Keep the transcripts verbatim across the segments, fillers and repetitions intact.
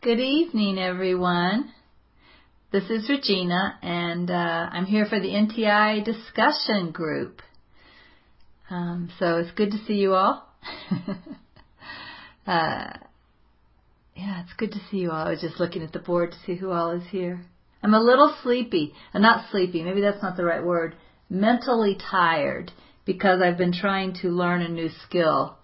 Good evening, everyone. This is Regina, and uh, I'm here for the N T I discussion group. Um, so it's good to see you all. uh, yeah, it's good to see you all. I was just looking at the board to see who all is here. I'm a little sleepy. Uh, not sleepy, maybe that's not the right word. Mentally tired, because I've been trying to learn a new skill.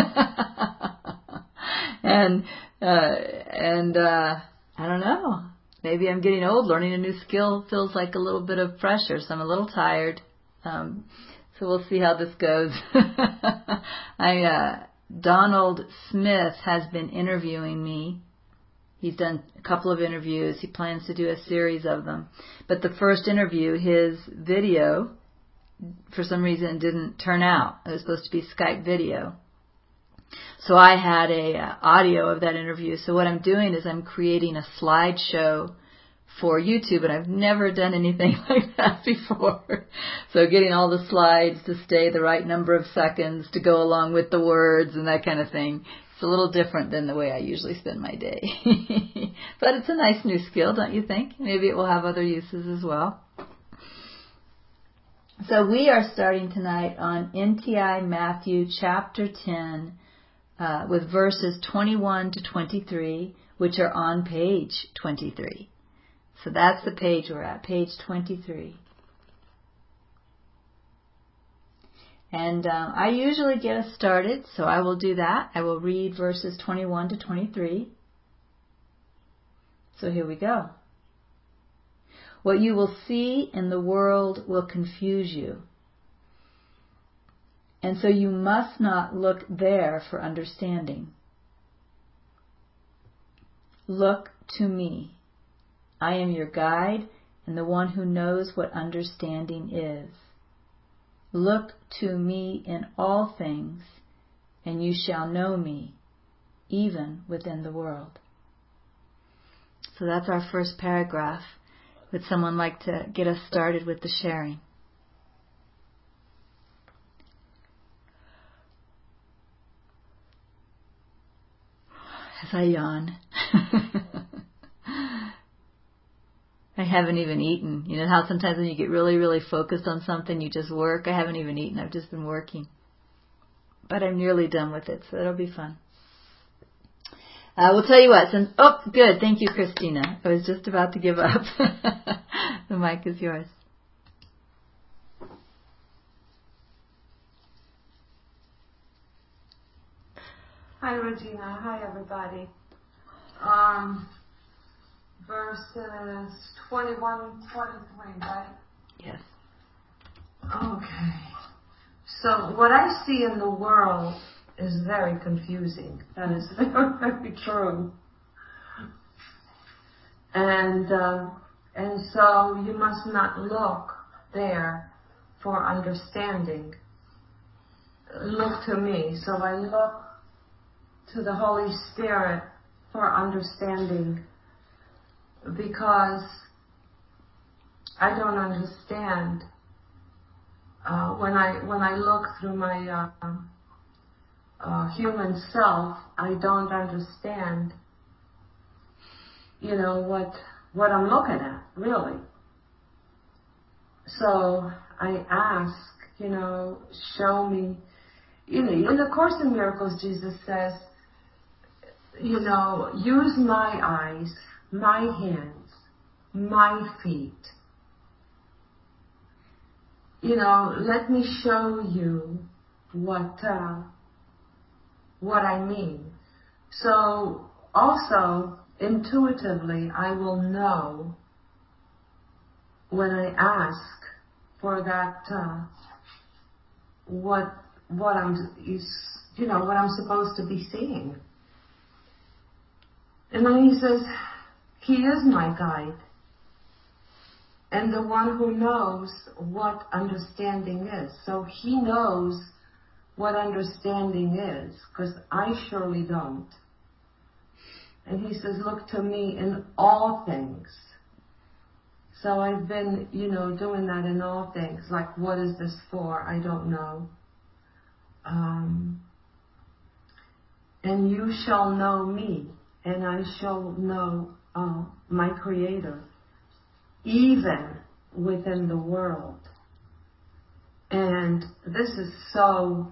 and uh, and uh, I don't know. Maybe I'm getting old. Learning a new skill feels like a little bit of pressure, so I'm a little tired. Um, so we'll see how this goes. I uh, Donald Smith has been interviewing me. He's done a couple of interviews. He plans to do a series of them. But the first interview, his video, for some reason, didn't turn out. It was supposed to be Skype video. So I had a uh, audio of that interview. So what I'm doing is I'm creating a slideshow for YouTube, and I've never done anything like that before. So getting all the slides to stay the right number of seconds to go along with the words and that kind of thing. It's a little different than the way I usually spend my day. But it's a nice new skill, don't you think? Maybe it will have other uses as well. So we are starting tonight on N T I Matthew chapter ten uh, with verses twenty-one to twenty-three, which are on page twenty-three. So that's the page we're at, page twenty-three. And um, I usually get us started, so I will do that. I will read verses twenty-one to twenty-three. So here we go. What you will see in the world will confuse you. And so you must not look there for understanding. Look to me. I am your guide and the one who knows what understanding is. Look to me in all things, and you shall know me, even within the world. So that's our first paragraph. Would someone like to get us started with the sharing? As I yawn. I haven't even eaten. You know how sometimes when you get really, really focused on something, you just work? I haven't even eaten. I've just been working. But I'm nearly done with it, so it'll be fun. Uh, we'll tell you what. Since Oh, good. Thank you, Christina. I was just about to give up. The mic is yours. Hi, Regina. Hi, everybody. Um... Verses twenty-one, twenty-three, right? Yes. Okay. So what I see in the world is very confusing. That is very, very true. And uh, and so you must not look there for understanding. Look to me. So I look to the Holy Spirit for understanding, because I don't understand. Uh, when I when I look through my uh, uh, human self, I don't understand. You know what what I'm looking at, really. So I ask, you know, show me. You know, in the Course in Miracles, Jesus says, you know, use my eyes, my hands, my feet. You know, let me show you what uh, what I mean. So also, intuitively, I will know when I ask for that uh, what what I'm is you know what I'm supposed to be seeing. And then he says, He is my guide, and the one who knows what understanding is. So He knows what understanding is, because I surely don't. And He says, look to me in all things. So I've been, you know, doing that in all things. Like, what is this for? I don't know. Um, and you shall know me and I shall know uh, my Creator, even within the world. And this is so,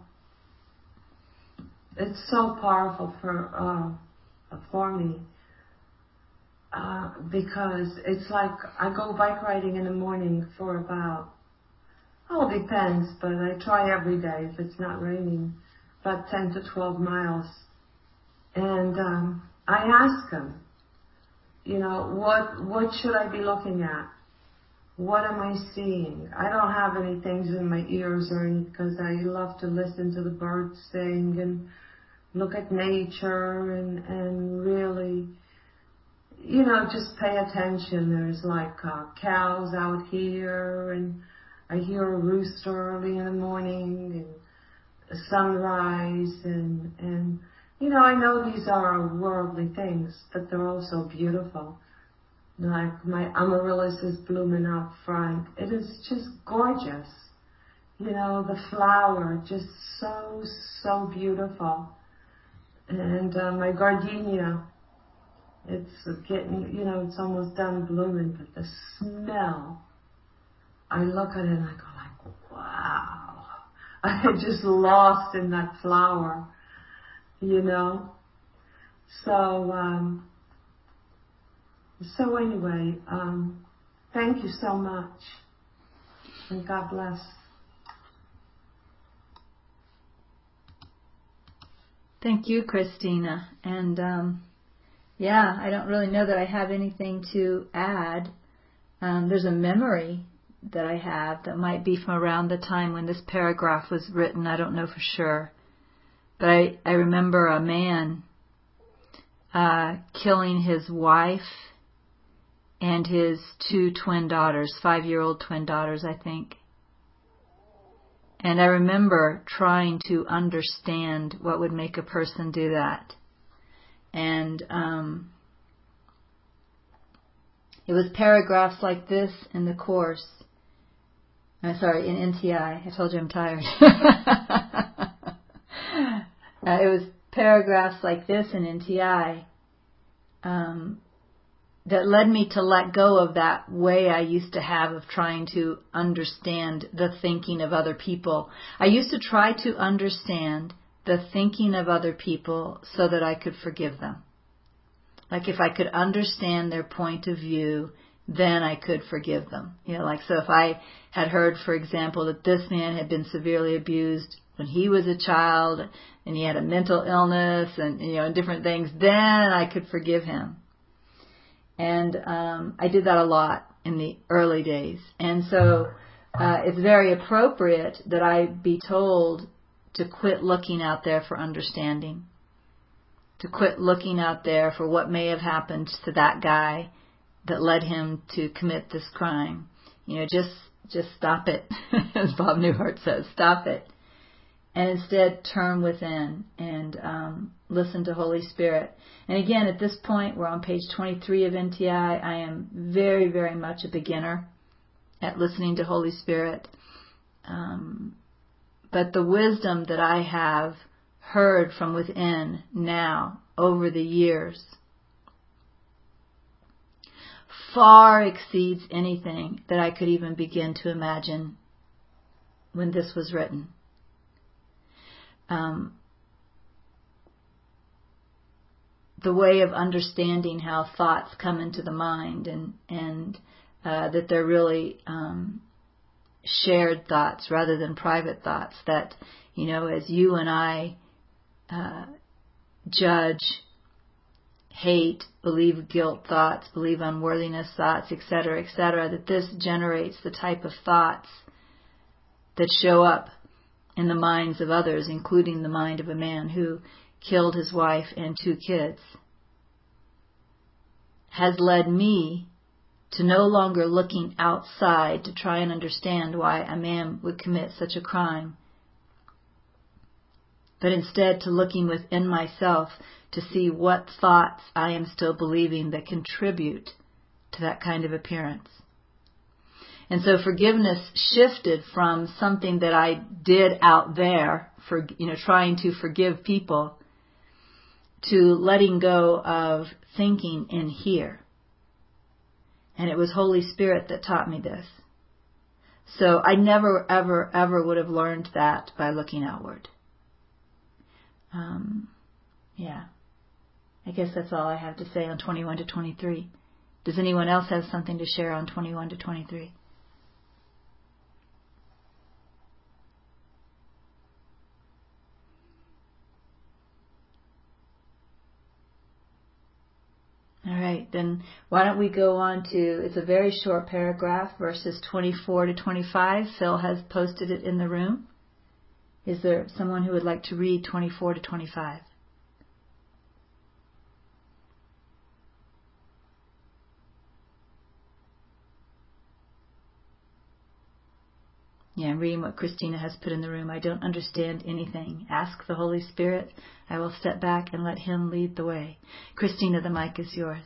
it's so powerful for uh, for me. Uh, because it's like I go bike riding in the morning for about, oh, it depends, but I try every day if it's not raining, about ten to twelve miles. And um, I ask him, you know, what what should I be looking at? What am I seeing? I don't have any things in my ears or anything because I love to listen to the birds sing and look at nature and, and really, you know, just pay attention. There's like uh, cows out here, and I hear a rooster early in the morning, and a sunrise, and, and, you know, I know these are worldly things, but they're also beautiful. Like my amaryllis is blooming out front. It is just gorgeous. You know, the flower, just so, so beautiful. And uh, my gardenia, it's getting, you know, it's almost done blooming, but the smell, I look at it and I go like, wow. I get just lost in that flower, you know. So, um, so anyway, um, thank you so much, and God bless. Thank you, Christina. And um, yeah, I don't really know that I have anything to add. Um, there's a memory that I have that might be from around the time when this paragraph was written. I don't know for sure. But I, I remember a man uh, killing his wife and his two twin daughters, five-year-old twin daughters, I think. And I remember trying to understand what would make a person do that. And um, it was paragraphs like this in the course. I'm sorry, in N T I. I told you I'm tired. uh, it was paragraphs like this in N T I um, that led me to let go of that way I used to have of trying to understand the thinking of other people. I used to try to understand the thinking of other people so that I could forgive them. Like if I could understand their point of view, then I could forgive them. You know, like so if I had heard, for example, that this man had been severely abused when he was a child and he had a mental illness and, you know, different things, then I could forgive him. And um, I did that a lot in the early days. And so uh, it's very appropriate that I be told to quit looking out there for understanding, to quit looking out there for what may have happened to that guy that led him to commit this crime. You know, just just stop it, as Bob Newhart says, stop it. And instead turn within and um, listen to Holy Spirit. And again, at this point, we're on page twenty-three of N T I. I am very, very much a beginner at listening to Holy Spirit. Um, but the wisdom that I have heard from within now over the years far exceeds anything that I could even begin to imagine when this was written. Um, the way of understanding how thoughts come into the mind and, and uh, that they're really um, shared thoughts rather than private thoughts, that, you know, as you and I uh, judge, hate, believe guilt thoughts, believe unworthiness thoughts, et cetera, et cetera, that this generates the type of thoughts that show up in the minds of others, including the mind of a man who killed his wife and two kids, has led me to no longer looking outside to try and understand why a man would commit such a crime, but instead to looking within myself to see what thoughts I am still believing that contribute to that kind of appearance. And so forgiveness shifted from something that I did out there, for, you know, trying to forgive people, to letting go of thinking in here. And it was Holy Spirit that taught me this. So I never, ever, ever would have learned that by looking outward. Um, yeah. I guess that's all I have to say on twenty-one to twenty-three. Does anyone else have something to share on twenty-one to twenty-three? All right, then why don't we go on to, it's a very short paragraph, verses twenty-four to twenty-five. Phil has posted it in the room. Is there someone who would like to read twenty-four to twenty-five? Yeah, I'm reading what Christina has put in the room. I don't understand anything. Ask the Holy Spirit. I will step back and let Him lead the way. Christina, the mic is yours.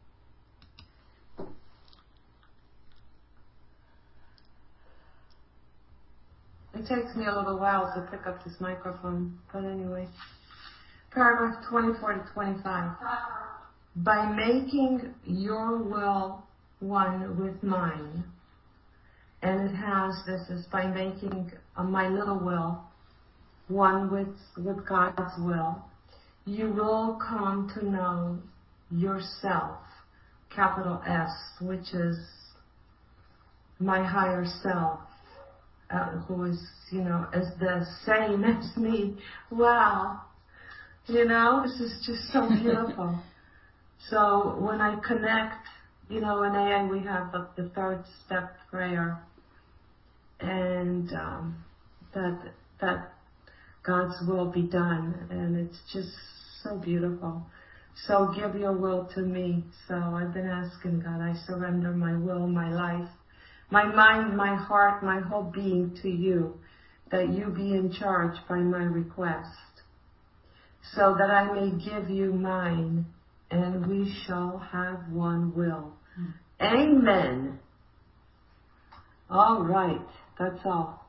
It takes me a little while to pick up this microphone, but anyway. Paragraph twenty-four to twenty-five. By making your will one with mine, and it has, this is by making uh, my little will one with, with God's will, you will come to know yourself, capital S, which is my higher self, uh, who is, you know, as the same as me. Wow. You know, this is just so beautiful. So when I connect, you know, in A A we have the, the third step prayer, and um, that that God's will be done, and it's just so beautiful. So give your will to me. So I've been asking God, I surrender my will, my life, my mind, my heart, my whole being to you, that you be in charge by my request, so that I may give you mine, and we shall have one will. Mm. Amen. All right. That's all.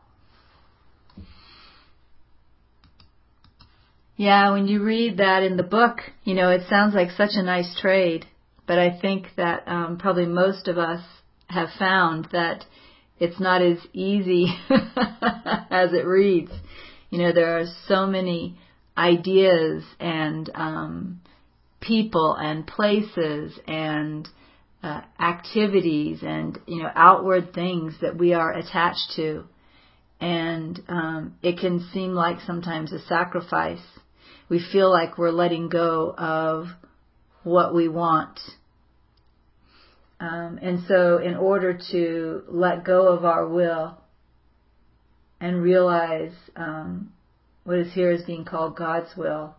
Yeah, when you read that in the book, you know, it sounds like such a nice trade. But I think that um, probably most of us have found that it's not as easy as it reads. You know, there are so many ideas and um, people and places and Uh, activities and, you know, outward things that we are attached to. And um, it can seem like sometimes a sacrifice. We feel like we're letting go of what we want. Um, and so in order to let go of our will and realize um, what is here is being called God's will,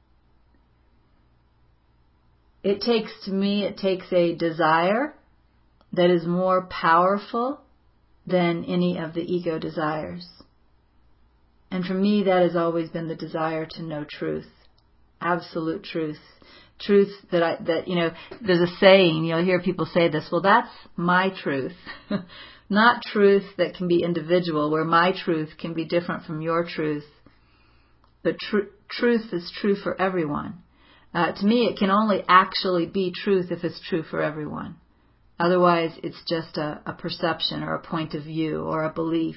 It takes, to me, it takes a desire that is more powerful than any of the ego desires. And for me, that has always been the desire to know truth, absolute truth, truth that I, that, you know, there's a saying, you'll hear people say this, well, that's my truth. Not truth that can be individual, where my truth can be different from your truth. But tr- truth is true for everyone. Uh, to me, it can only actually be truth if it's true for everyone. Otherwise, it's just a, a perception or a point of view or a belief.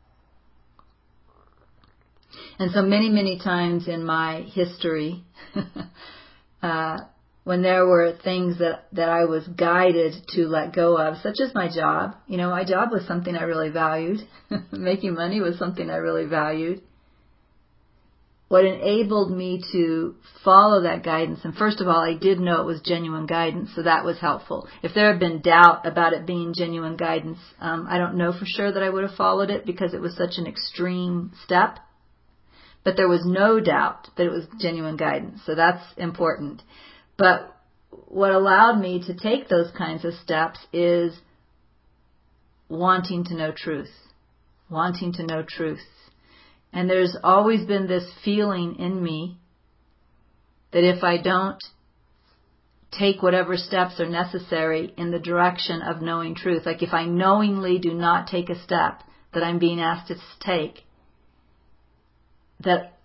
And so many, many times in my history, uh, when there were things that, that I was guided to let go of, such as my job. You know, my job was something I really valued. Making money was something I really valued. What enabled me to follow that guidance, and first of all, I did know it was genuine guidance, so that was helpful. If there had been doubt about it being genuine guidance, um, I don't know for sure that I would have followed it because it was such an extreme step. But there was no doubt that it was genuine guidance, so that's important. But what allowed me to take those kinds of steps is wanting to know truth, wanting to know truth. And there's always been this feeling in me that if I don't take whatever steps are necessary in the direction of knowing truth, like if I knowingly do not take a step that I'm being asked to take, that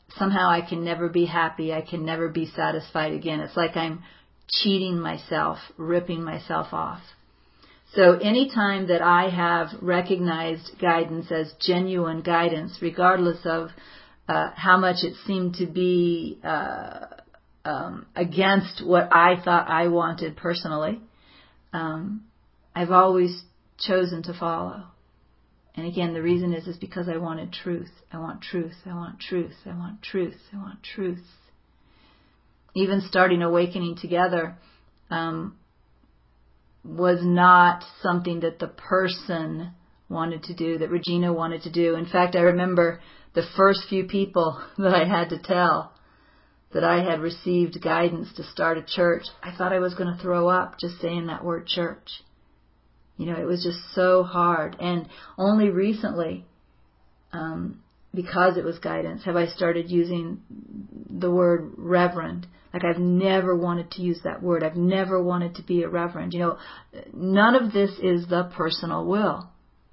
somehow I can never be happy. I can never be satisfied again. It's like I'm cheating myself, ripping myself off. So anytime that I have recognized guidance as genuine guidance, regardless of uh, how much it seemed to be uh, um, against what I thought I wanted personally, um, I've always chosen to follow. And again, the reason is, is because I wanted truth. I want truth. I want truth. I want truth. I want truth. Even starting Awakening Together um, was not something that the person wanted to do, that Regina wanted to do. In fact, I remember the first few people that I had to tell that I had received guidance to start a church, I thought I was going to throw up just saying that word church. You know, it was just so hard. And only recently, um, because it was guidance, have I started using the word reverend. Like, I've never wanted to use that word. I've never wanted to be a reverend. You know, none of this is the personal will.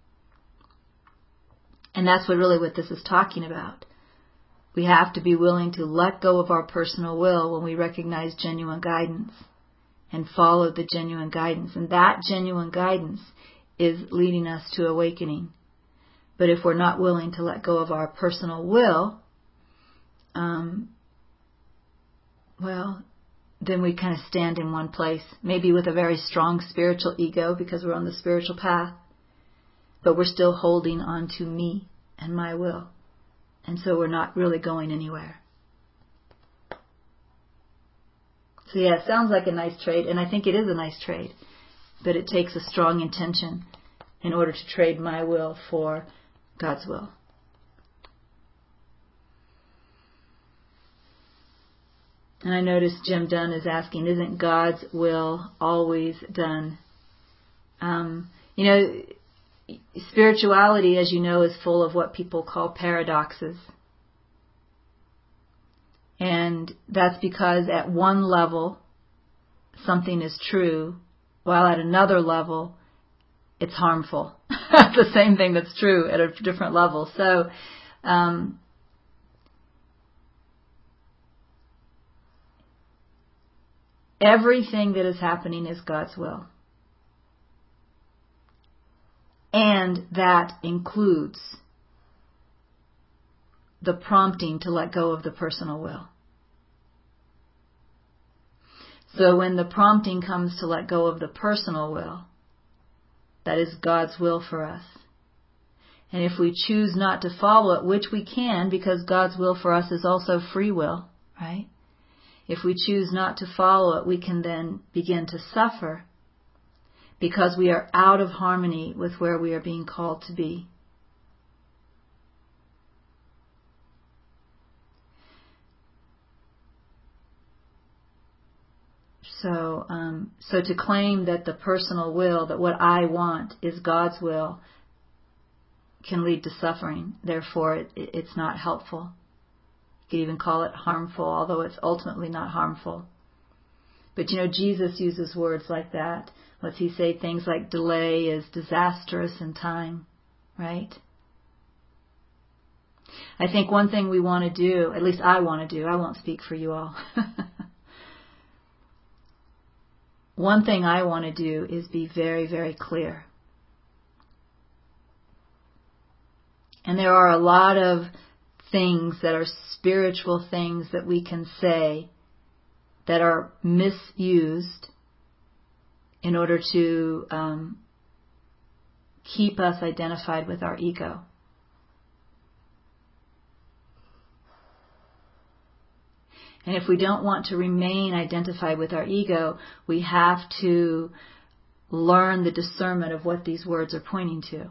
And that's what really what this is talking about. We have to be willing to let go of our personal will when we recognize genuine guidance and follow the genuine guidance. And that genuine guidance is leading us to awakening. But if we're not willing to let go of our personal will, um, well, then we kind of stand in one place, maybe with a very strong spiritual ego because we're on the spiritual path, but we're still holding on to me and my will. And so we're not really going anywhere. So yeah, it sounds like a nice trade, and I think it is a nice trade, but it takes a strong intention in order to trade my will for God's will. And I noticed Jim Dunn is asking, isn't God's will always done? Um, you know, spirituality, as you know, is full of what people call paradoxes. And that's because at one level, something is true, while at another level, it's harmful. It's the same thing that's true at a different level. So, um, everything that is happening is God's will. And that includes the prompting to let go of the personal will. So when the prompting comes to let go of the personal will, that is God's will for us. And if we choose not to follow it, which we can, because God's will for us is also free will, right? If we choose not to follow it, we can then begin to suffer because we are out of harmony with where we are being called to be. So, um, so to claim that the personal will, that what I want is God's will, can lead to suffering. Therefore, it, it's not helpful. You could even call it harmful, although it's ultimately not harmful. But you know, Jesus uses words like that. What's he say? Things like delay is disastrous in time, right? I think one thing we want to do, at least I want to do, I won't speak for you all. One thing I want to do is be very, very clear. And there are a lot of things that are spiritual things that we can say that are misused in order to um, keep us identified with our ego. And if we don't want to remain identified with our ego, we have to learn the discernment of what these words are pointing to.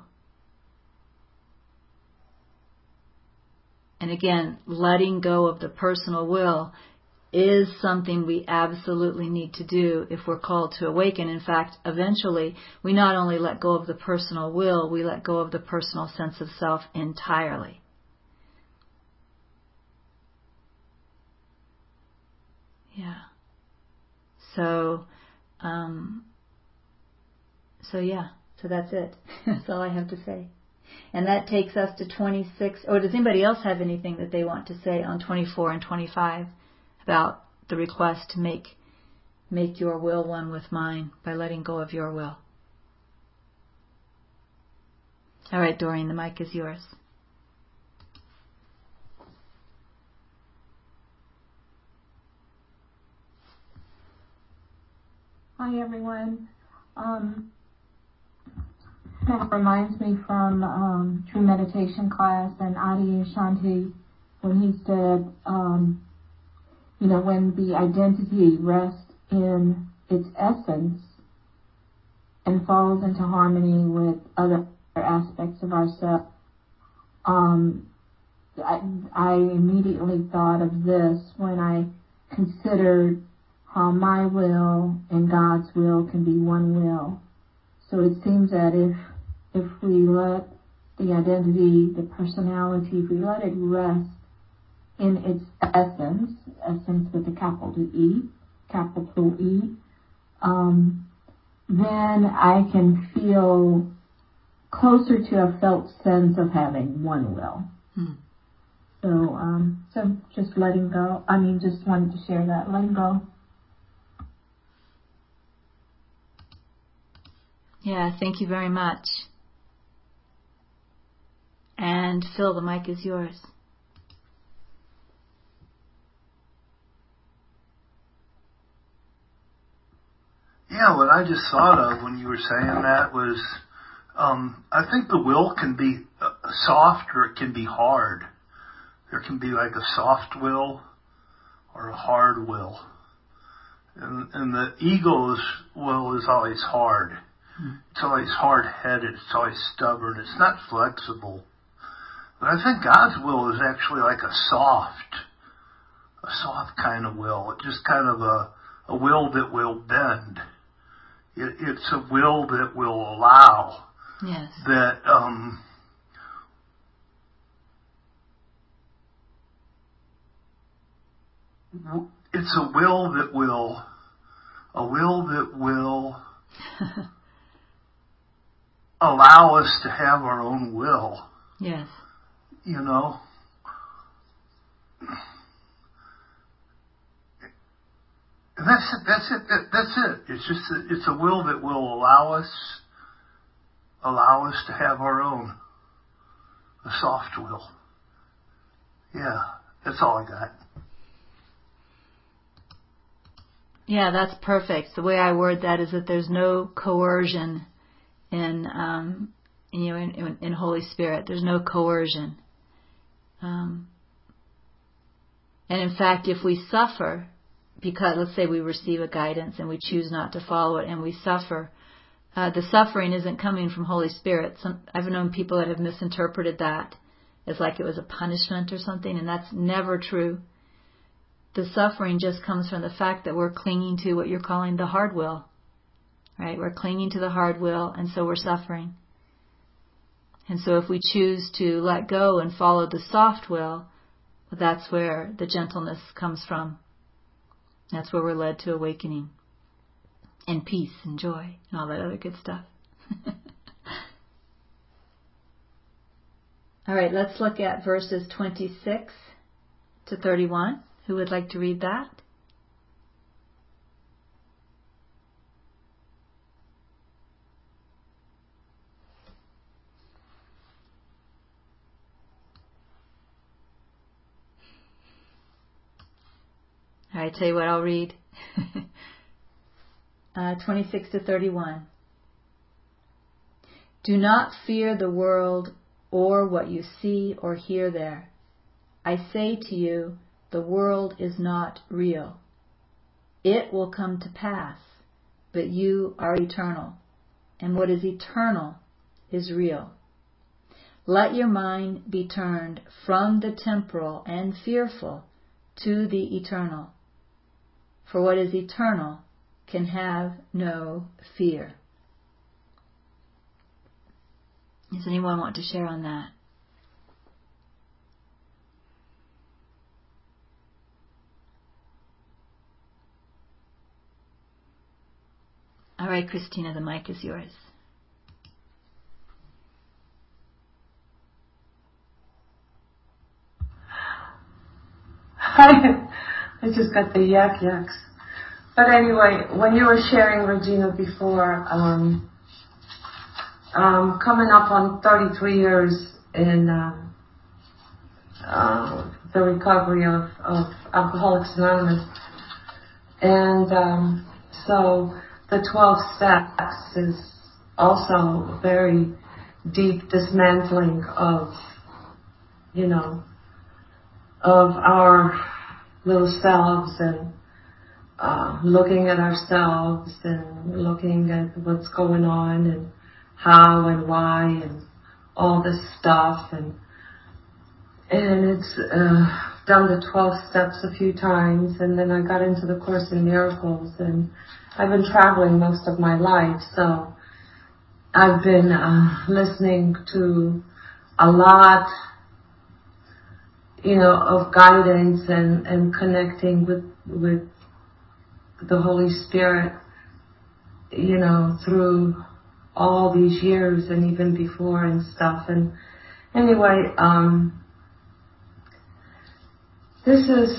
And again, letting go of the personal will is something we absolutely need to do if we're called to awaken. In fact, eventually, we not only let go of the personal will, we let go of the personal sense of self entirely. Yeah. So, um, so yeah, so that's it. That's all I have to say. And that takes us to twenty-six. Or does anybody else have anything that they want to say on twenty-four and twenty-five about the request to make make your will one with mine by letting go of your will? All right, Doreen, the mic is yours. Hi, everyone. Um, that reminds me from um, True Meditation class and Adi Shanti when he said, um, you know, when the identity rests in its essence and falls into harmony with other aspects of ourselves, um, I, I immediately thought of this when I considered how my will and God's will can be one will. So it seems that if if we let the identity, the personality, if we let it rest in its essence, essence with a capital E, capital E, um, then I can feel closer to a felt sense of having one will. Hmm. So, um, so just letting go. I mean, just wanted to share that, letting go. Yeah, thank you very much. And Phil, the mic is yours. Yeah, what I just thought of when you were saying that was, um, I think the will can be uh, soft or it can be hard. There can be like a soft will or a hard will. And, and the ego's will is always hard. Hmm. It's always hard-headed. It's always stubborn. It's not flexible. But I think God's will is actually like a soft, a soft kind of will. It's just kind of a, a will that will bend. It, it's a will that will allow. Yes. That, um, it's a will that will, a will that will allow us to have our own will. Yes. You know? And that's it, that's it, that, that's it. It's just, a, it's a will that will allow us, allow us to have our own, a soft will. Yeah, that's all I got. Yeah, that's perfect. The way I word that is that there's no coercion in, um, you know, in, in, in Holy Spirit. There's no coercion. Um, and in fact, if we suffer, because let's say we receive a guidance and we choose not to follow it and we suffer, uh, the suffering isn't coming from Holy Spirit. Some, I've known people that have misinterpreted that as like it was a punishment or something, and that's never true. The suffering just comes from the fact that we're clinging to what you're calling the hard will, right? We're clinging to the hard will, and so we're suffering. And so if we choose to let go and follow the soft will, that's where the gentleness comes from. That's where we're led to awakening and peace and joy and all that other good stuff. All right, let's look at verses twenty-six to thirty-one. Who would like to read that? All right, tell you what, I'll read. uh, twenty-six to thirty-one. Do not fear the world or what you see or hear there. I say to you, the world is not real. It will come to pass, but you are eternal, and what is eternal is real. Let your mind be turned from the temporal and fearful to the eternal. For what is eternal can have no fear. Does anyone want to share on that? All right, Christina, the mic is yours. I just got the yak yaks. But anyway, when you were sharing, Regina, before, um, um, coming up on thirty-three years in uh, uh, the recovery of, of Alcoholics Anonymous, and um, so the twelve steps is also very deep dismantling of, you know, of our little selves, and uh, looking at ourselves and looking at what's going on and how and why and all this stuff, and and it's uh, done the twelve steps a few times, and then I got into the Course in Miracles, and I've been traveling most of my life, so I've been uh, listening to a lot, you know, of guidance and, and connecting with with the Holy Spirit, you know, through all these years and even before and stuff. And anyway, um, this is,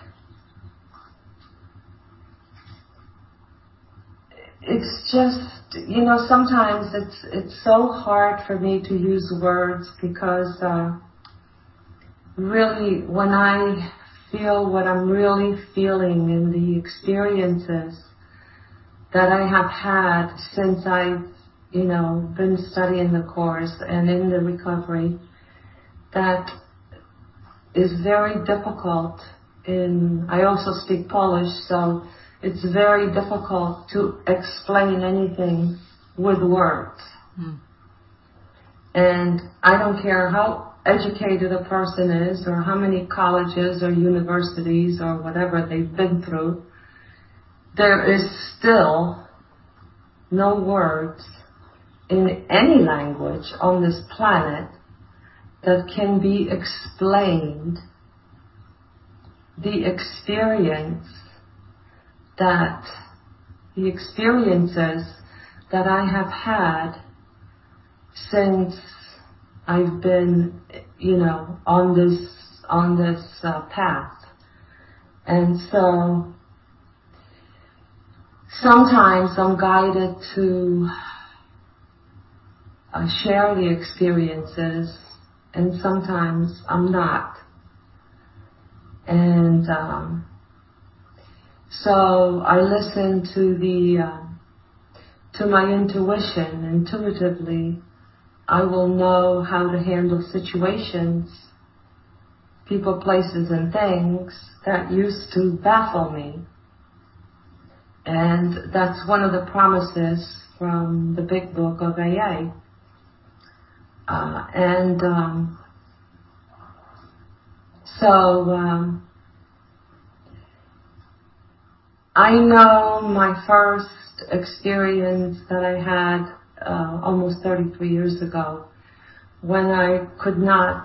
it's just, you know, sometimes it's it's so hard for me to use words, because uh, really, when I feel what I'm really feeling in the experiences that I have had since I've, you know, been studying the Course and in the recovery, that is very difficult. In I also speak Polish, so it's very difficult to explain anything with words. Mm. And I don't care how educated a person is, or how many colleges or universities or whatever they've been through, there is still no words in any language on this planet that can be explained the experience that the experiences that I have had since I've been, you know, on this on this uh, path. And so sometimes I'm guided to uh, share the experiences, and sometimes I'm not. And um, so I listen to the uh, to my intuition. Intuitively, I will know how to handle situations, people, places, and things that used to baffle me. And that's one of the promises from the Big Book of A A. Uh, and um, so um, I know my first experience that I had uh, almost thirty-three years ago, when I could not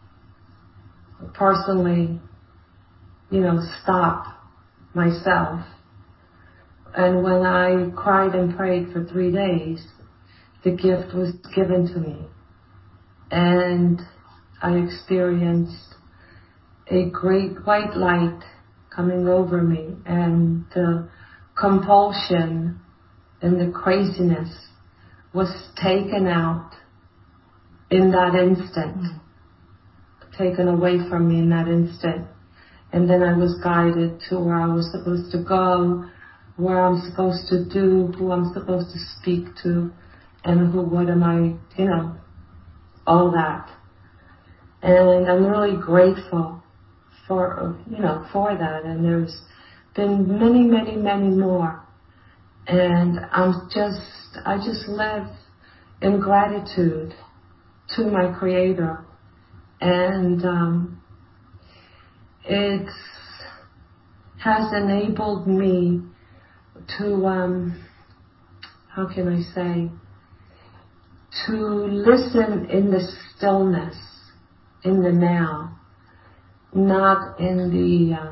personally, you know, stop myself. And when I cried and prayed for three days, the gift was given to me. And I experienced a great white light coming over me, and the compulsion and the craziness was taken out in that instant, mm. taken away from me in that instant. And then I was guided to where I was supposed to go, where I'm supposed to do, who I'm supposed to speak to, and who, what am I, you know, all that. And I'm really grateful for, you know, for that. And there's been many, many, many more. And I'm just, I just live in gratitude to my Creator. And um, it has enabled me to, um, how can I say, to listen in the stillness, in the now, not in the uh,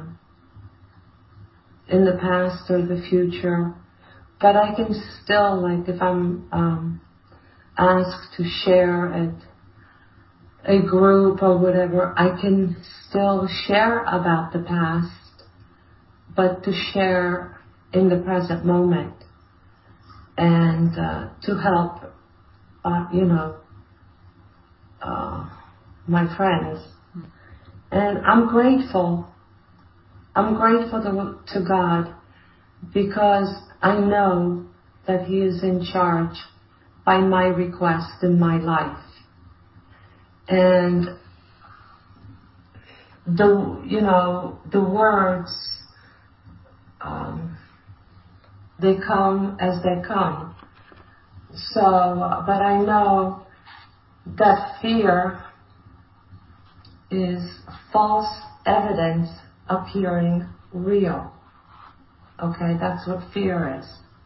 in the past or the future. But I can still, like, if I'm um, asked to share at a group or whatever, I can still share about the past but to share in the present moment and uh, to help, uh, you know, uh, my friends. And I'm grateful. I'm grateful to, to God because I know that He is in charge by my request in my life. And the, you know, the words, um, they come as they come. So, but I know that fear is false evidence appearing real. Okay, that's what fear is.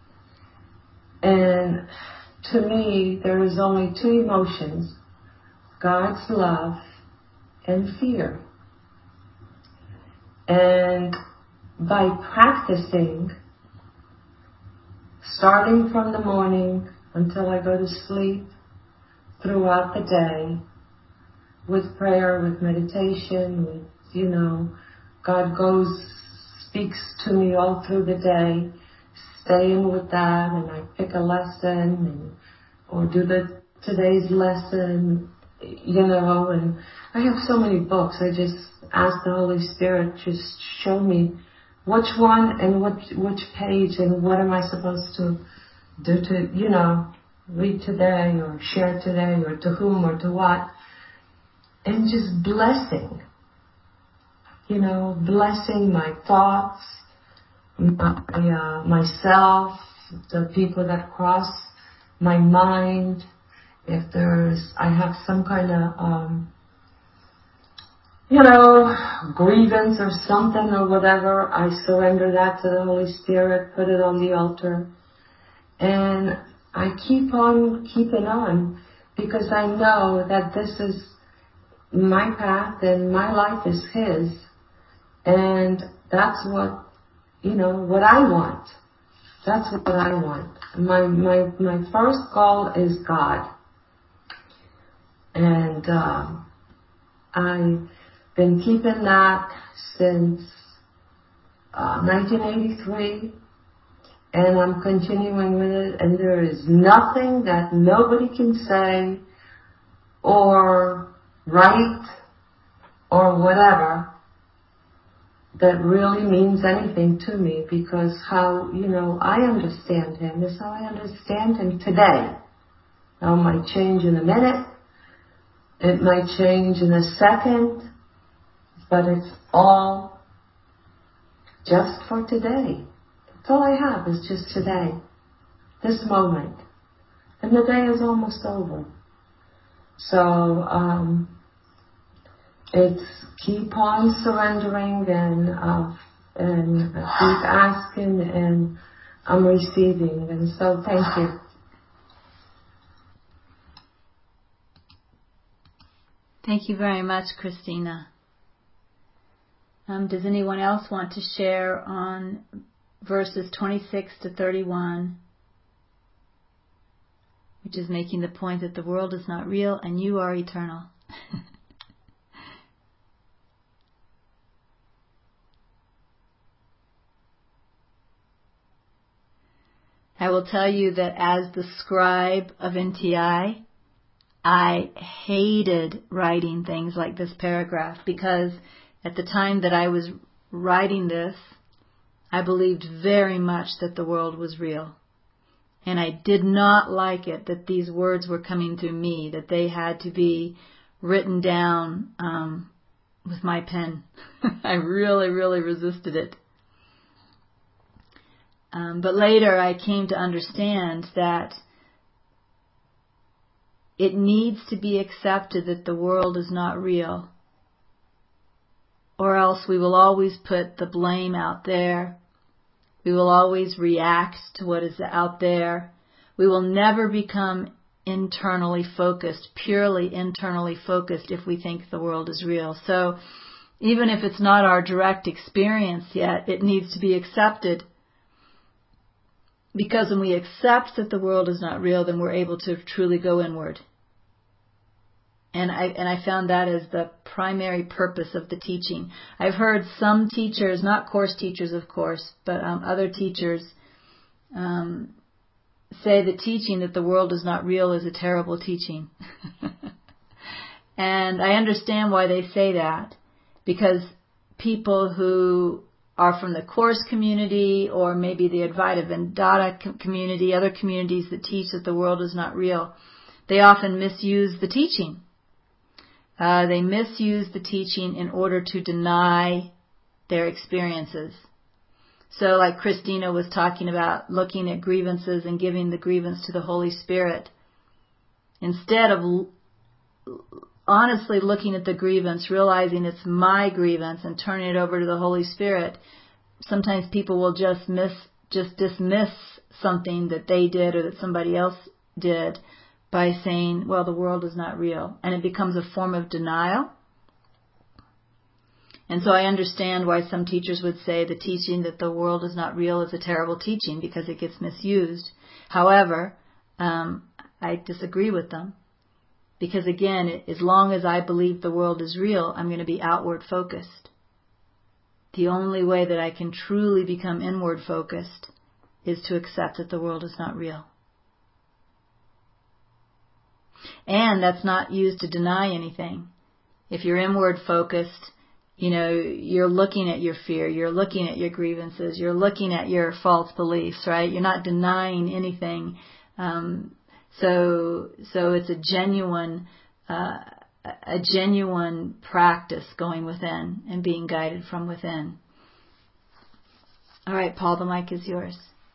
And to me, there is only two emotions, God's love and fear. And by practicing, starting from the morning until I go to sleep, throughout the day, with prayer, with meditation, with, you know, God goes, speaks to me all through the day, staying with that, and I pick a lesson, and, or do the today's lesson, you know, and I have so many books. I just ask the Holy Spirit, just show me which one and which, which page and what am I supposed to do to, you know, read today or share today or to whom or to what. And just blessing, you know, blessing my thoughts, my, uh, myself, the people that cross my mind. If there's, I have some kind of, um, you know, grievance or something or whatever, I surrender that to the Holy Spirit, put it on the altar. And I keep on keeping on because I know that this is my path and my life is His. And that's what, you know, what I want. That's what I want. My, my, my first goal is God. And, um, I've been keeping that since, uh, nineteen eighty-three. And I'm continuing with it. And there is nothing that nobody can say or write or whatever that really means anything to me, because how, you know, I understand Him is how I understand Him today. Now it might change in a minute. It might change in a second. But it's all just for today. That's all I have is just today. This moment. And the day is almost over. So, um, it's keep on surrendering and, uh, and keep asking and I'm receiving. And so thank you. Thank you very much, Christina. Um, does anyone else want to share on verses twenty-six to thirty-one, which is making the point that the world is not real and you are eternal? I will tell you that as the scribe of N T I, I hated writing things like this paragraph, because at the time that I was writing this, I believed very much that the world was real. And I did not like it that these words were coming through me, that they had to be written down um, with my pen. I really, really resisted it. Um, but later I came to understand that it needs to be accepted that the world is not real, or else we will always put the blame out there. We will always react to what is out there. We will never become internally focused, purely internally focused, if we think the world is real. So even if it's not our direct experience yet, it needs to be accepted. Because when we accept that the world is not real, then we're able to truly go inward. And I and I found that as the primary purpose of the teaching. I've heard some teachers, not Course teachers, of course, but um, other teachers um, say the teaching that the world is not real is a terrible teaching. And I understand why they say that, because people who are from the Course community or maybe the Advaita Vedanta community, other communities that teach that the world is not real, they often misuse the teaching. Uh, they misuse the teaching in order to deny their experiences. So like Christina was talking about, looking at grievances and giving the grievance to the Holy Spirit. Instead of l- honestly looking at the grievance, realizing it's my grievance and turning it over to the Holy Spirit, sometimes people will just miss, just dismiss something that they did or that somebody else did by saying, well, the world is not real. And it becomes a form of denial. And so I understand why some teachers would say the teaching that the world is not real is a terrible teaching because it gets misused. However, um, I disagree with them. Because again, as long as I believe the world is real, I'm going to be outward focused. The only way that I can truly become inward focused is to accept that the world is not real. And that's not used to deny anything. If you're inward focused, you know, you're looking at your fear, you're looking at your grievances, you're looking at your false beliefs, right? You're not denying anything. Um, so, so it's a genuine, uh, a genuine practice going within and being guided from within. All right, Paul, the mic is yours.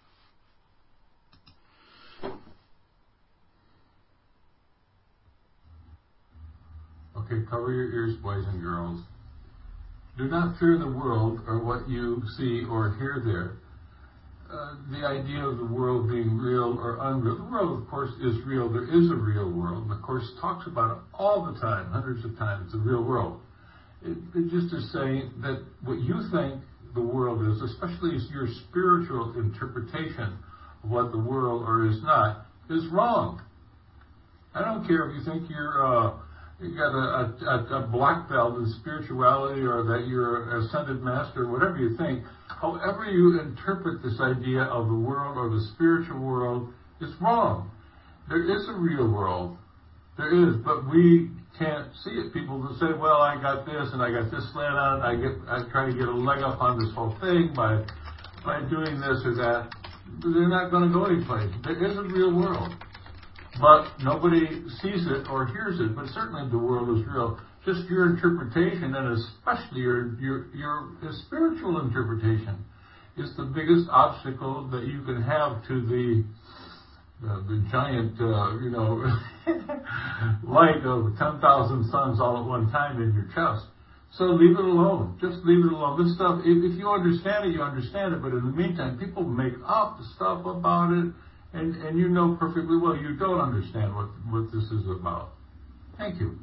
Okay, cover your ears, boys and girls. Do not fear the world or what you see or hear there. Uh, the idea of the world being real or unreal. The world, of course, is real. There is a real world. And the Course talks about it all the time, hundreds of times, the real world. It, it just is saying that what you think the world is, especially as your spiritual interpretation of what the world or is not, is wrong. I don't care if you think you're... Uh, You got a, a, a black belt in spirituality or that you're an ascended master, whatever you think. However you interpret this idea of the world or the spiritual world is wrong. There is a real world. There is, but we can't see it. People will say, well, I got this and I got this slant on. I get, I try to get a leg up on this whole thing by, by doing this or that. They're not going to go anyplace. There is a real world. But nobody sees it or hears it. But certainly the world is real. Just your interpretation, and especially your your your spiritual interpretation, is the biggest obstacle that you can have to the the, the giant, uh, you know, light of ten thousand suns all at one time in your chest. So leave it alone. Just leave it alone. This stuff, if, if you understand it, you understand it. But in the meantime, people make up stuff about it. And, and you know perfectly well you don't understand what, what this is about. Thank you.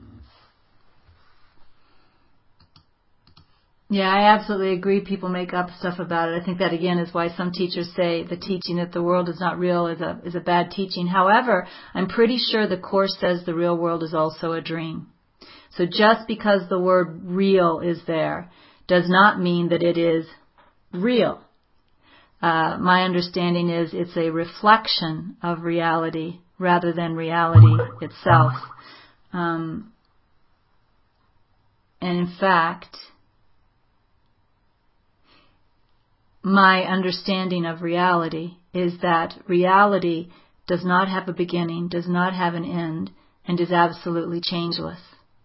Yeah, I absolutely agree. People make up stuff about it. I think that, again, is why some teachers say the teaching that the world is not real is a is a bad teaching. However, I'm pretty sure the Course says the real world is also a dream. So just because the word real is there does not mean that it is real. Uh, my understanding is it's a reflection of reality rather than reality itself. Um, and in fact, my understanding of reality is that reality does not have a beginning, does not have an end, and is absolutely changeless.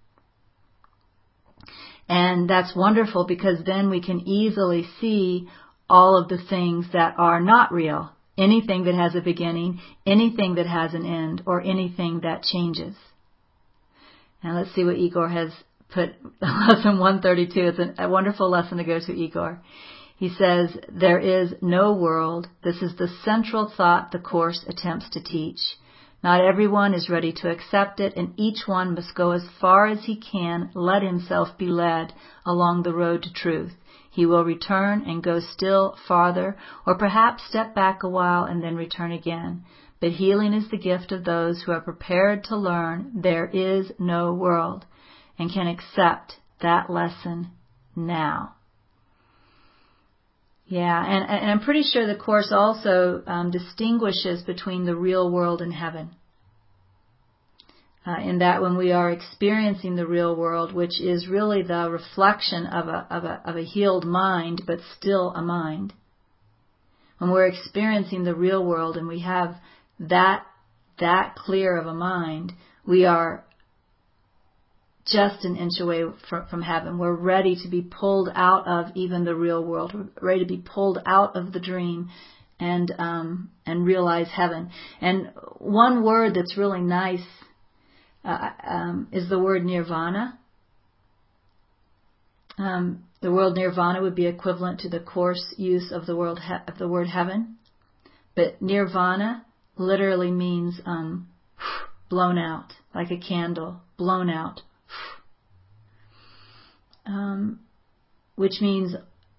And that's wonderful because then we can easily see all of the things that are not real, anything that has a beginning, anything that has an end, or anything that changes. Now let's see what Igor has put, lesson one thirty-two. It's a wonderful lesson to go to, Igor. He says, there is no world. This is the central thought the Course attempts to teach. Not everyone is ready to accept it, and each one must go as far as he can, let himself be led along the road to truth. He will return and go still farther, or perhaps step back a while and then return again. But healing is the gift of those who are prepared to learn there is no world and can accept that lesson now. Yeah, and, and I'm pretty sure the Course also um, distinguishes between the real world and heaven. Uh, in that when we are experiencing the real world, which is really the reflection of a, of a, of a healed mind, but still a mind. When we're experiencing the real world and we have that, that clear of a mind, we are just an inch away from, from heaven. We're ready to be pulled out of even the real world. We're ready to be pulled out of the dream and, um, and realize heaven. And one word that's really nice Uh, um, is the word nirvana. Um, the word nirvana would be equivalent to the Course use of the word he- of the word heaven, but nirvana literally means um, blown out, like a candle, blown out, um, which means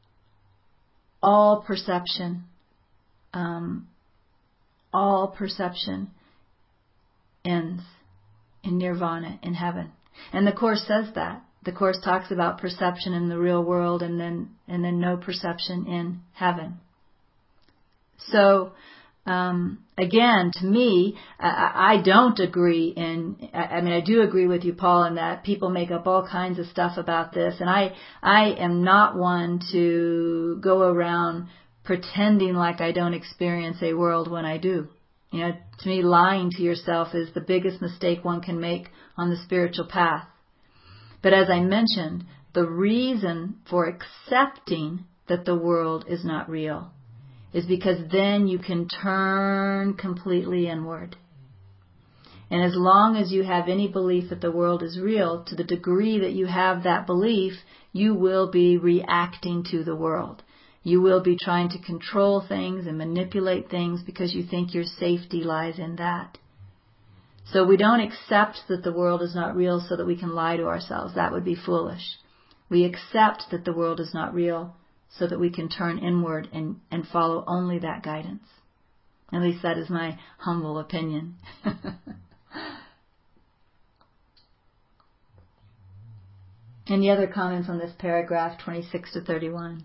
all perception, um, all perception ends in nirvana, in heaven. And the Course says that. The Course talks about perception in the real world and then and then no perception in heaven. So, um, again, to me, I, I don't agree in, I, I mean, I do agree with you, Paul, in that people make up all kinds of stuff about this. And I, I am not one to go around pretending like I don't experience a world when I do. You know, to me, lying to yourself is the biggest mistake one can make on the spiritual path. But as I mentioned, the reason for accepting that the world is not real is because then you can turn completely inward. And as long as you have any belief that the world is real, to the degree that you have that belief, you will be reacting to the world. You will be trying to control things and manipulate things because you think your safety lies in that. So we don't accept that the world is not real so that we can lie to ourselves. That would be foolish. We accept that the world is not real so that we can turn inward and, and follow only that guidance. At least that is my humble opinion. Any other comments on this paragraph, twenty-six to thirty-one?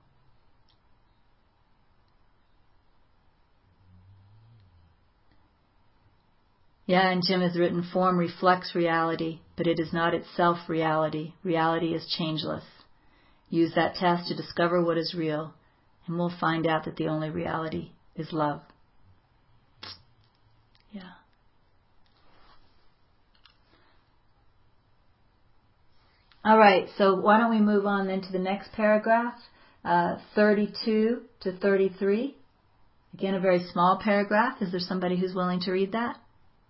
Yeah, and Jim has written, form reflects reality, but it is not itself reality. Reality is changeless. Use that test to discover what is real, and we'll find out that the only reality is love. Yeah. All right, so why don't we move on then to the next paragraph, uh, thirty-two to thirty-three. Again, a very small paragraph. Is there somebody who's willing to read that?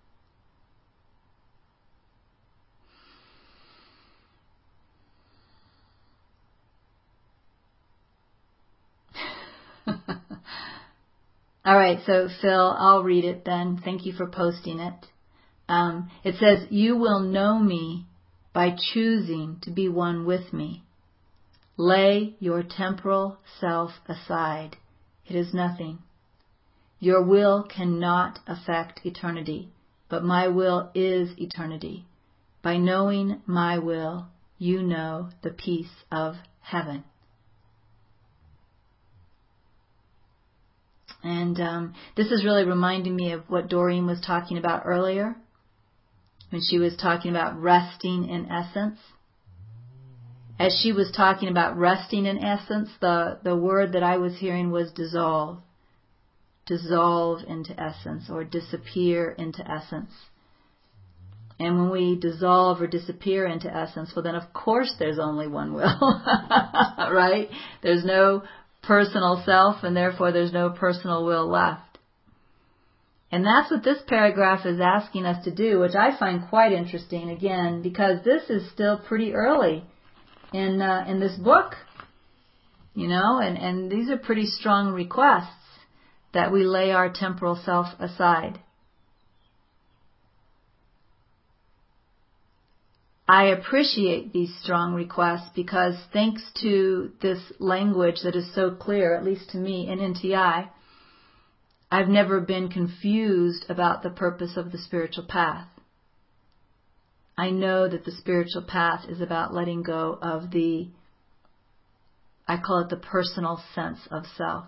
All right, so Phil, I'll read it then. Thank you for posting it. Um, it says, you will know me by choosing to be one with me. Lay your temporal self aside. It is nothing. Your will cannot affect eternity, but my will is eternity. By knowing my will, you know the peace of heaven. And um, this is really reminding me of what Doreen was talking about earlier, when she was talking about resting in essence. As she was talking about resting in essence, the, the word that I was hearing was dissolve. Dissolve into essence, or disappear into essence. And when we dissolve or disappear into essence, well then of course there's only one will, right? There's no personal self, and therefore there's no personal will left. And that's what this paragraph is asking us to do, which I find quite interesting, again, because this is still pretty early in uh, in this book, you know, and, and these are pretty strong requests that we lay our temporal self aside. I appreciate these strong requests because thanks to this language that is so clear, at least to me in N T I, I've never been confused about the purpose of the spiritual path. I know that the spiritual path is about letting go of the, I call it the personal sense of self.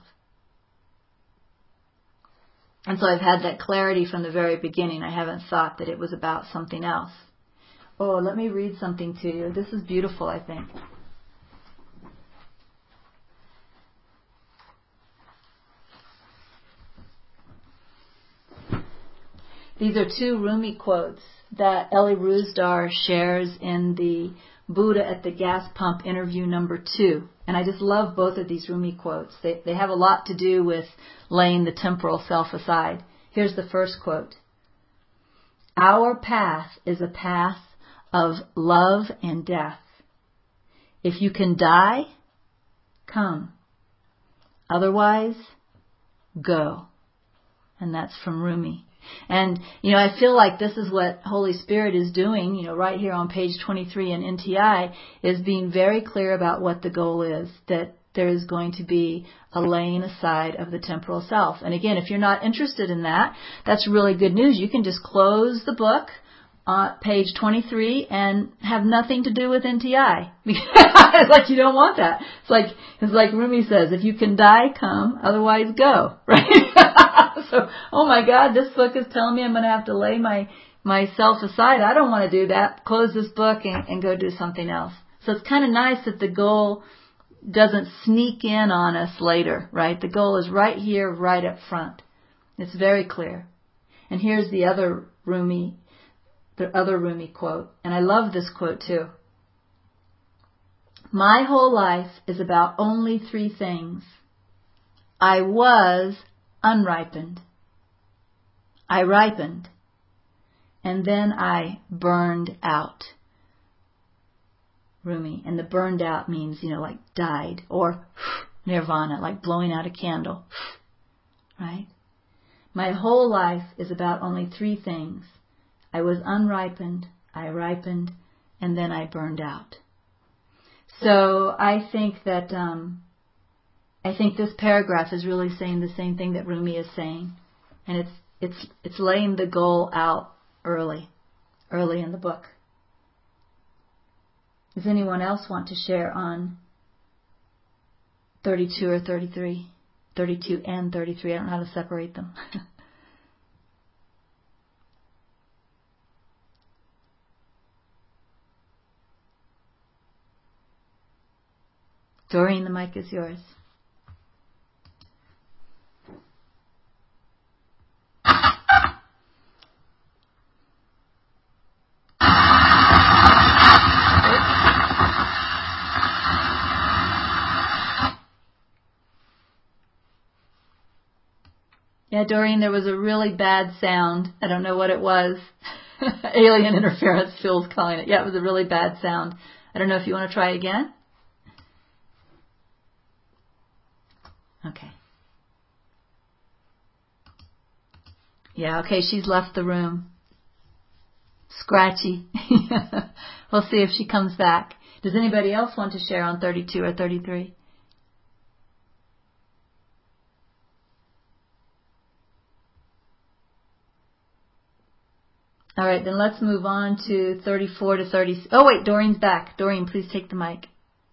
And so I've had that clarity from the very beginning. I haven't thought that it was about something else. Oh, let me read something to you. This is beautiful, I think. These are two Rumi quotes that Elie Rusdar shares in the Buddha at the Gas Pump interview number two. And I just love both of these Rumi quotes. They, they have a lot to do with laying the temporal self aside. Here's the first quote. Our path is a path of love and death. If you can die, come. Otherwise, go. And that's from Rumi. And, you know, I feel like this is what Holy Spirit is doing, you know, right here on page twenty-three in N T I, is being very clear about what the goal is, that there is going to be a laying aside of the temporal self. And again, if you're not interested in that, that's really good news. You can just close the book on page twenty-three and have nothing to do with N T I. It's like you don't want that. It's like, it's like Rumi says, if you can die, come, otherwise go, right? So, oh my God, this book is telling me I'm going to have to lay my myself aside. I don't want to do that. Close this book and, and go do something else. So it's kind of nice that the goal doesn't sneak in on us later, right? The goal is right here, right up front. It's very clear. And here's the other Rumi, the other Rumi quote. And I love this quote too. My whole life is about only three things. I was unripened. I ripened. And then I burned out. Rumi. And the burned out means, you know, like died. Or nirvana, like blowing out a candle. Right? My whole life is about only three things. I was unripened, I ripened, and then I burned out. So I think that um, I think this paragraph is really saying the same thing that Rumi is saying, and it's it's it's laying the goal out early, early in the book. Does anyone else want to share on thirty-two or thirty-three? thirty-two and thirty-three. I don't know how to separate them. Doreen, the mic is yours. Yeah, Doreen, there was a really bad sound. I don't know what it was. Alien interference, Phil's calling it. Yeah, it was a really bad sound. I don't know if you want to try again. Okay. Yeah, okay, she's left the room. Scratchy. We'll see if she comes back. Does anybody else want to share on thirty-two or thirty-three? All right, then let's move on to thirty-four to thirty. Oh, wait, Doreen's back. Doreen, please take the mic.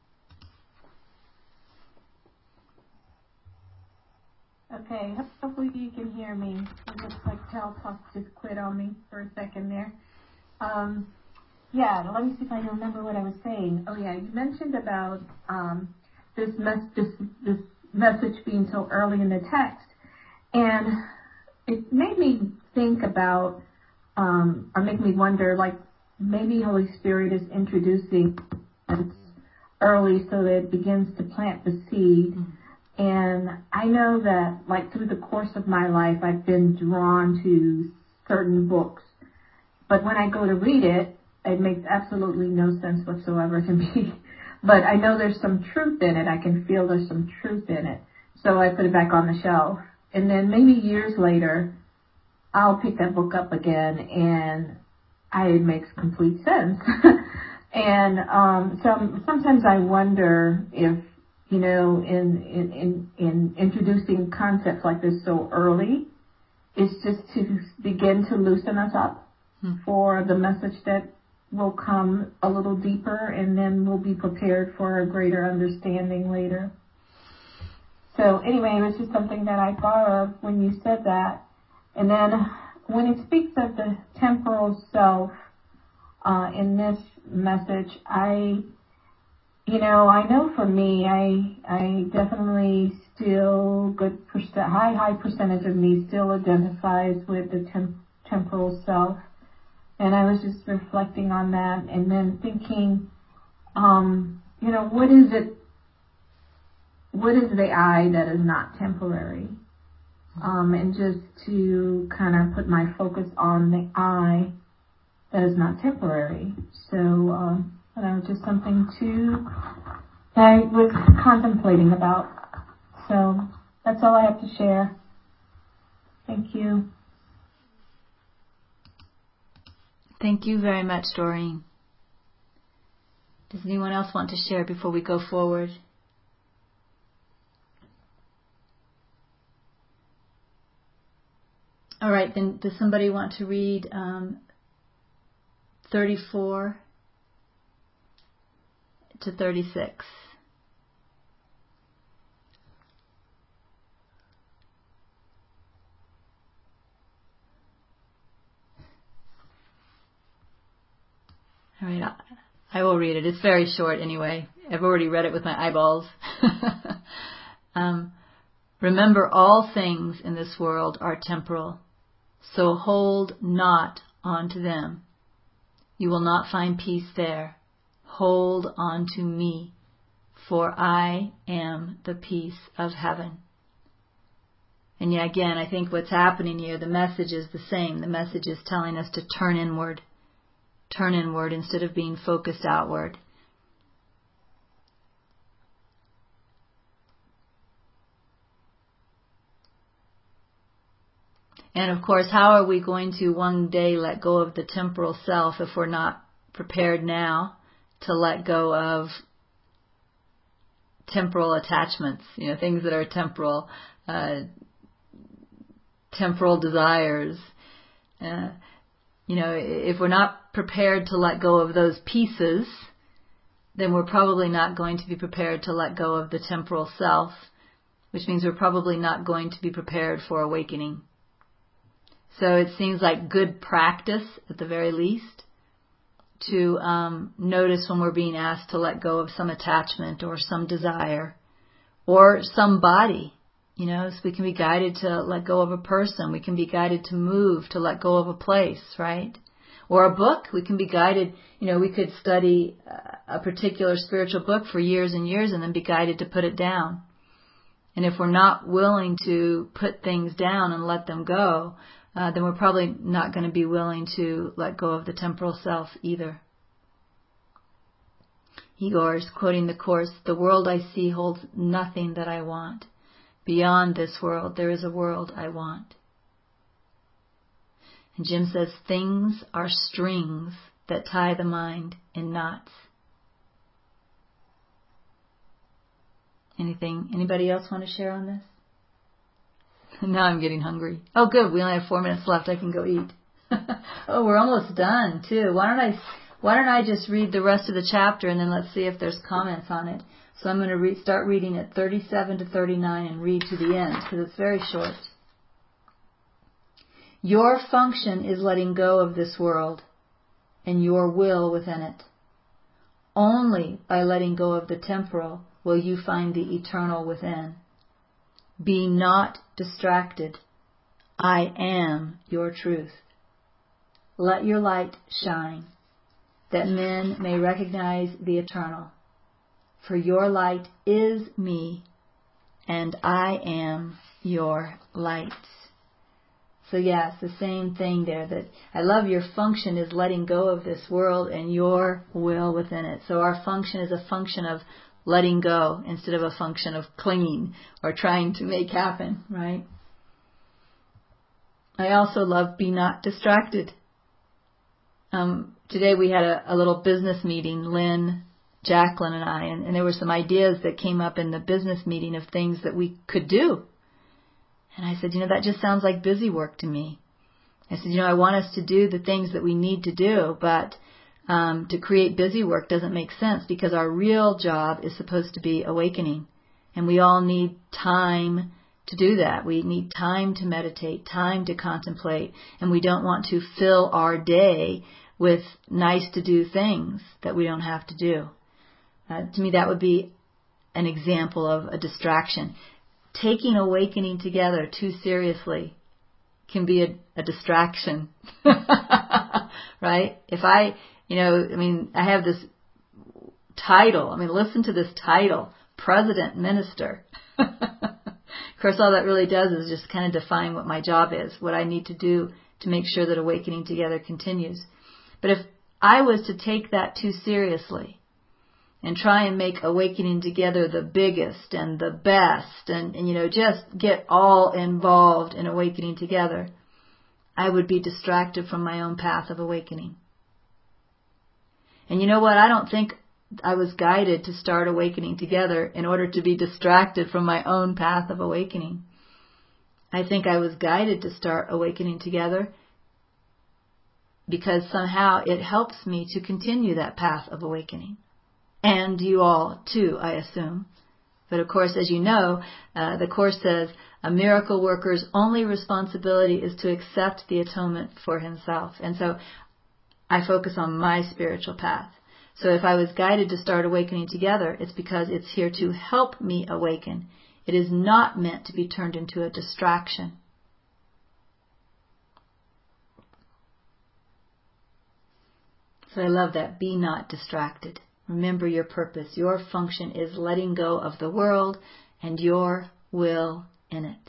Okay, hopefully you can hear me. It looks like Teletalk just quit on me for a second there. Um, yeah, let me see if I can remember what I was saying. Oh yeah, you mentioned about um, this, mes- this this message being so early in the text, and it made me think about, um, or make me wonder, like maybe Holy Spirit is introducing us early so that it begins to plant the seed. Mm-hmm. And I know that, like, through the course of my life, I've been drawn to certain books. But when I go to read it, it makes absolutely no sense whatsoever to me. But I know there's some truth in it. I can feel there's some truth in it. So I put it back on the shelf. And then maybe years later, I'll pick that book up again and I, it makes complete sense. And um, so sometimes I wonder if, you know, in, in, in, in introducing concepts like this so early, it's just to begin to loosen us up hmm. for the message that will come a little deeper, and then we'll be prepared for a greater understanding later. So anyway, it was just something that I thought of when you said that. And then when it speaks of the temporal self uh, in this message, I, you know, I know for me, I, I definitely still good percent, high, high percentage of me still identifies with the temp- temporal self. And I was just reflecting on that and then thinking, um, you know, what is it, what is the I that is not temporary? Um, and just to kind of put my focus on the I that is not temporary. So, um, you know, just something to, that I was contemplating about. So that's all I have to share. Thank you. Thank you very much, Doreen. Does anyone else want to share before we go forward? All right, then does somebody want to read um, thirty-four to thirty-six? All right, I will read it. It's very short anyway. I've already read it with my eyeballs. um, Remember, all things in this world are temporal, so hold not on to them. You will not find peace there. Hold on to me, for I am the peace of heaven. And yeah, again, I think what's happening here, the message is the same. The message is telling us to turn inward. Turn inward instead of being focused outward. And of course, how are we going to one day let go of the temporal self if we're not prepared now to let go of temporal attachments, you know, things that are temporal, uh, temporal desires. Uh, you know, if we're not prepared to let go of those pieces, then we're probably not going to be prepared to let go of the temporal self, which means we're probably not going to be prepared for awakening. So it seems like good practice, at the very least, to um, notice when we're being asked to let go of some attachment or some desire or some body. You know, so we can be guided to let go of a person. We can be guided to move, to let go of a place, right? Or a book. We can be guided, you know, we could study a particular spiritual book for years and years and then be guided to put it down. And if we're not willing to put things down and let them go, uh, then we're probably not going to be willing to let go of the temporal self either. Igor is quoting the Course, "The world I see holds nothing that I want. Beyond this world, there is a world I want." And Jim says, "Things are strings that tie the mind in knots." Anything? Anybody else want to share on this? Now I'm getting hungry. Oh, good. We only have four minutes left. I can go eat. Oh, we're almost done too. Why don't I? Why don't I just read the rest of the chapter and then let's see if there's comments on it. So I'm going to re- start reading at thirty-seven to thirty-nine and read to the end because it's very short. Your function is letting go of this world and your will within it. Only by letting go of the temporal will you find the eternal within. Be not distracted. I am your truth. Let your light shine, that men may recognize the eternal. For your light is me, and I am your light. So yeah, it's the same thing there. That I love your function is letting go of this world and your will within it. So our function is a function of letting go instead of a function of clinging or trying to make happen, right? I also love be not distracted. um, today we had a, a little business meeting, Lynn, Jacqueline, and I, and, and there were some ideas that came up in the business meeting of things that we could do. And I said, you know, that just sounds like busy work to me. I said, you know, I want us to do the things that we need to do, but um, to create busy work doesn't make sense because our real job is supposed to be awakening. And we all need time to do that. We need time to meditate, time to contemplate, and we don't want to fill our day with nice-to-do things that we don't have to do. Uh, to me, that would be an example of a distraction. Taking awakening together too seriously can be a, a distraction, right? If I, you know, I mean, I have this title. I mean, listen to this title, President Minister. Of course, all that really does is just kind of define what my job is, what I need to do to make sure that Awakening Together continues. But if I was to take that too seriously and try and make Awakening Together the biggest and the best and, and, you know, just get all involved in Awakening Together, I would be distracted from my own path of awakening. And you know what? I don't think I was guided to start Awakening Together in order to be distracted from my own path of awakening. I think I was guided to start Awakening Together because somehow it helps me to continue that path of awakening. And you all too, I assume. But of course, as you know, uh, the Course says a miracle worker's only responsibility is to accept the atonement for himself. And so I focus on my spiritual path. So if I was guided to start Awakening Together, it's because it's here to help me awaken. It is not meant to be turned into a distraction. So I love that. Be not distracted. Remember your purpose. Your function is letting go of the world and your will in it.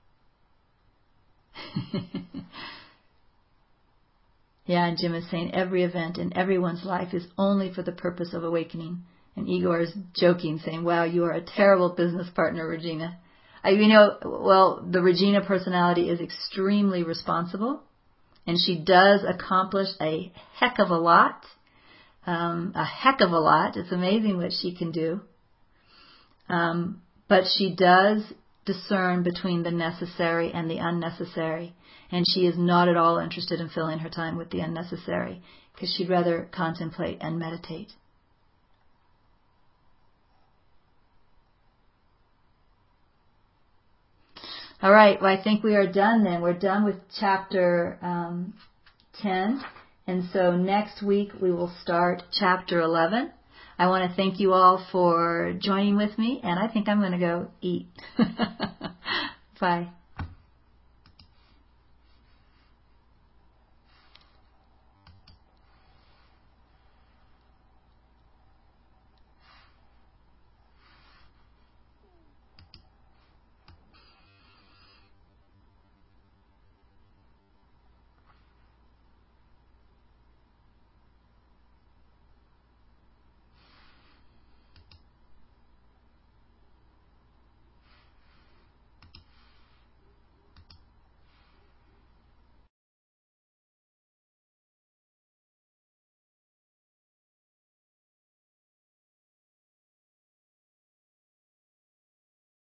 Yeah, and Jim is saying every event in everyone's life is only for the purpose of awakening. And Igor is joking, saying, wow, you are a terrible business partner, Regina. I, you know, well, the Regina personality is extremely responsible, and she does accomplish a heck of a lot. Um, a heck of a lot. It's amazing what she can do. Um, but she does discern between the necessary and the unnecessary. And she is not at all interested in filling her time with the unnecessary because she'd rather contemplate and meditate. All right, well, I think we are done then. We're done with chapter um, ten. And so next week we will start chapter eleven. I want to thank you all for joining with me, and I think I'm going to go eat. Bye.